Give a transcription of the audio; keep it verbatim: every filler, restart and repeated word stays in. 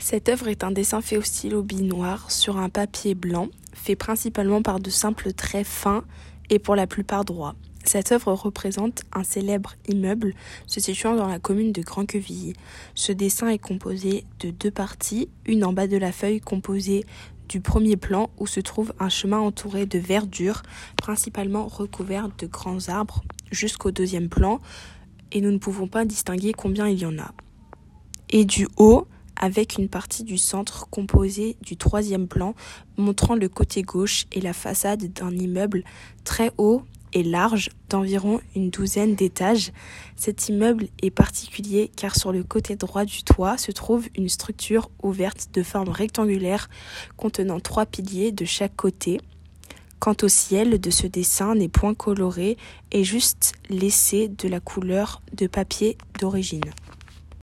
Cette œuvre est un dessin fait au stylo binoir sur un papier blanc, fait principalement par de simples traits fins et pour la plupart droits. Cette œuvre représente un célèbre immeuble se situant dans la commune de Grand-Quevilly. Ce dessin est composé de deux parties, une en bas de la feuille composée du premier plan où se trouve un chemin entouré de verdure, principalement recouvert de grands arbres, jusqu'au deuxième plan, et nous ne pouvons pas distinguer combien il y en a. Et du haut, avec une partie du centre composée du troisième plan, montrant le côté gauche et la façade d'un immeuble très haut et large d'environ une douzaine d'étages. Cet immeuble est particulier car sur le côté droit du toit se trouve une structure ouverte de forme rectangulaire contenant trois piliers de chaque côté. Quant au ciel de ce dessin n'est point coloré et juste laissé de la couleur de papier d'origine.